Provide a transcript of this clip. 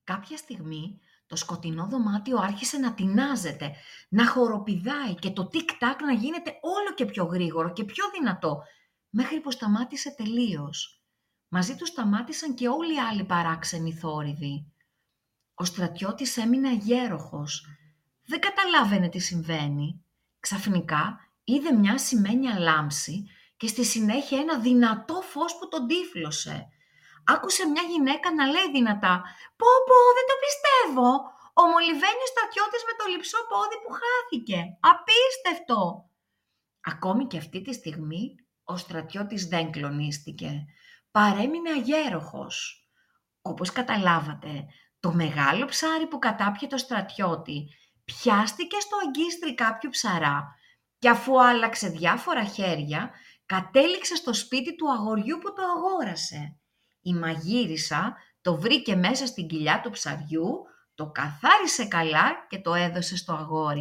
Κάποια στιγμή το σκοτεινό δωμάτιο άρχισε να τεινάζεται, να χοροπηδάει και το τικ-τακ να γίνεται όλο και πιο γρήγορο και πιο δυνατό, μέχρι που σταμάτησε τελείως. Μαζί του σταμάτησαν και όλοι οι άλλοι παράξενοι θόρυβοι. Ο στρατιώτης έμεινε αγέροχος. Δεν καταλάβαινε τι συμβαίνει. Ξαφνικά είδε μια ασημένια λάμψη και στη συνέχεια ένα δυνατό φως που τον τύφλωσε. Άκουσε μια γυναίκα να λέει δυνατά «Πω πω, δεν το πιστεύω! Ο μολυβένιος στρατιώτης με το λειψό πόδι που χάθηκε! Απίστευτο!» Ακόμη και αυτή τη στιγμή ο στρατιώτης δεν κλονίστηκε. Παρέμεινε αγέροχος. Όπως καταλάβατε, το μεγάλο ψάρι που κατάπιε το στρατιώτη πιάστηκε στο αγκίστρι κάποιου ψαρά και αφού άλλαξε διάφορα χέρια, κατέληξε στο σπίτι του αγοριού που το αγόρασε. Η μαγείρισα το βρήκε μέσα στην κοιλιά του ψαριού, το καθάρισε καλά και το έδωσε στο αγόρι.